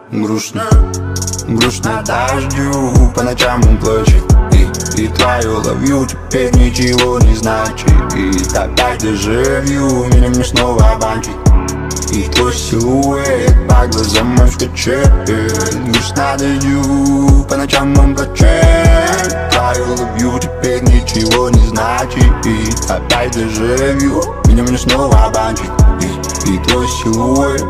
Грустно, грустно дождю, по ночам он плачет. И твое ловью теперь ничего не значит. И опять дежавю, меня мне снова обманчит. И твой силуэт по глазам мой скачет. Грустно дождю, по ночам он плачет. Твое ловью теперь ничего не значит. И опять дежавю, меня мне снова обманчит. И твой силуэт.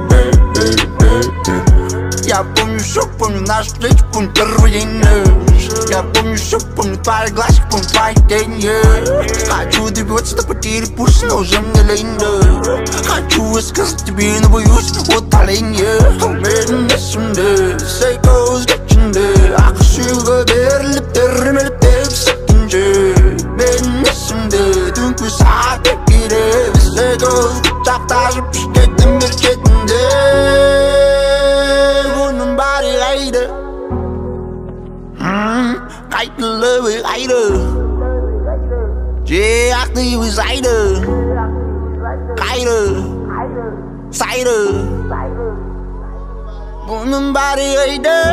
Я помню все, помню наш встречу, помню первый день. Я помню все, помню твои глазки, помню твои тени. Хочу добиваться до потери пульса, но уже мне лень. Хочу рассказать тебе, но боюсь утоления. Медленно сумды, сейко сгаченды. Акшуга берли, перемели пеп сакинджи. Медленно сумды, думку сааты кире. Сейко сгачак даже пшкетен мерчетенде. Kijk de leuwe rijden. Je achter je zijde. Rijden. Zijde. Bonen bari rijden.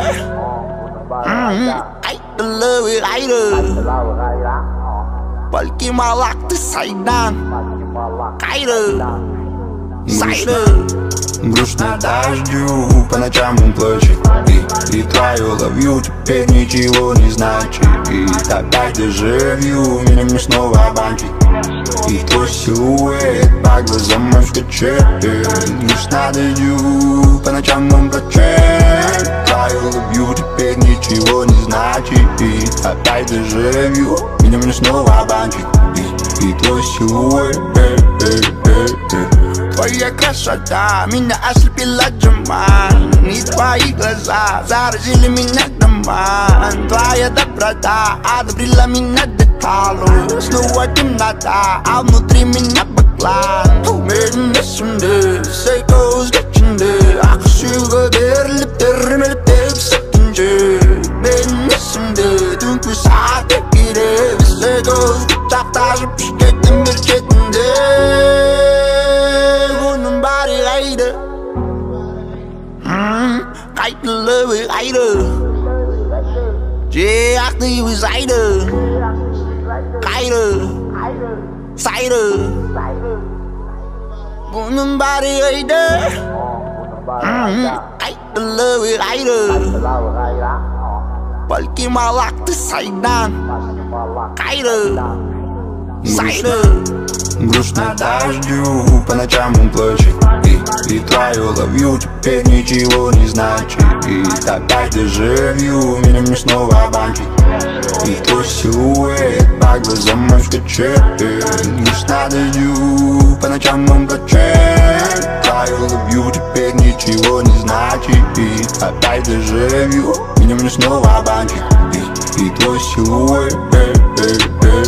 Kijk de leuwe rijden. Balkie maar lak de zijdan. Rijden. Zijde. Грустно дождю, по ночам он плачет. И твое ловью теперь ничего не значит. И опять дежавю, меня мне снова обманчит. И твой силуэт по глазам мой скачет. Грустно дождю, по ночам он плачет. Твое ловью теперь ничего не значит. И опять дежавю, меня мне снова обманчит. И твой силуэт. Твоя красота меня ослепила джаман. И твои глаза заразили меня доман. Твоя доброта одобрила меня деталью. Снова темнота, а внутри меня баклан. Медленно сумды, сейко сгаченды. Акшуга берли, перемели пеп сакинджи. Медленно сумды, думку сааты кире. Сейко сгачак даже пшкетен мерчетенде. Kijk de leuwe rijden. Je achter je zijde. Rijden. Zijde. Bonen bari rijden. Kijk de leuwe rijden. Balkie maar lak de zijdan. Rijden. Zijde. Грустно дождю, по ночам он плачет. И твое ловью теперь ничего не значит. И опять дежавю, меня мне снова обманчит. И твой силуэт по глазам мой скачет. Грустно дождю, по ночам он плачет. Твое ловью теперь ничего не значит. И опять дежавю, меня мне снова обманчит. И твой силуэт.